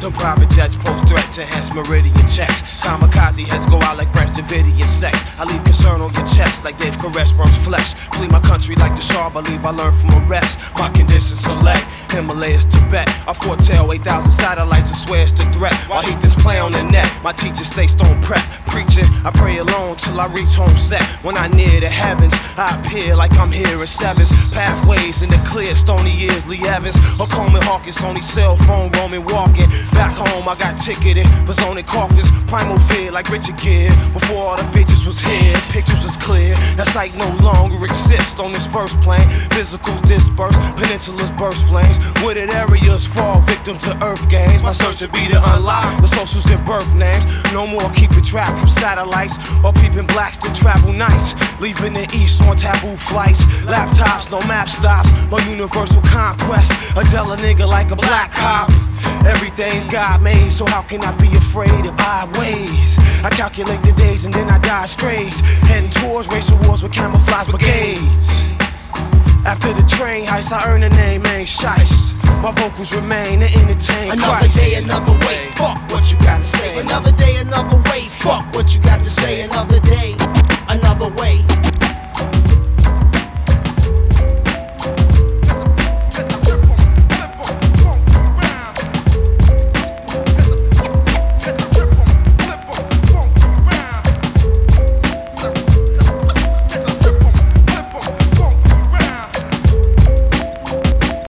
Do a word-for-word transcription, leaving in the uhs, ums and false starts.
The private jets pose threat to enhance meridian checks. Kamikaze heads go out like Branch Davidian sex. I leave concern on your chest like Dave Koresh burns flesh. Flee my country like the Shah, believe I learned from arrest. My conditions select, Himalayas, Tibet. I foretell eight thousand satellites and swear it's the threat. While heathens play on the net, my teachers stay stone prep. Preaching, I pray alone till I reach home set. When I near the heavens, I appear like I'm here in sevens. Pathways in the clear, Stony Years, Lee Evans. Or Coleman Hawkins, only cell phone, roaming, walking. Back home, I got ticketed for zoning coffins. Primal fear like Richard Gere. Before all the bitches was here, pictures was clear. That sight no longer exists on this first plane. Physicals disperse, peninsulas burst flames. Wooded areas fall victim to earth games. My search to be to unlock the socials and birth names. No more keeping track from satellites or peeping blacks that travel nights. Leaving the east on taboo flights. Laptops, no map stops. My universal conquest. A tell a nigga like a black cop. Everything's God made, so how can I be afraid of odd ways? I calculate the days and then I die straight. Heading towards racial wars with camouflage brigades. After the train heist, I earn a name, ain't shice. My vocals remain to entertain Another Christ. day, another way, fuck what you gotta say. Another day, another way, fuck what you got to say. Another day.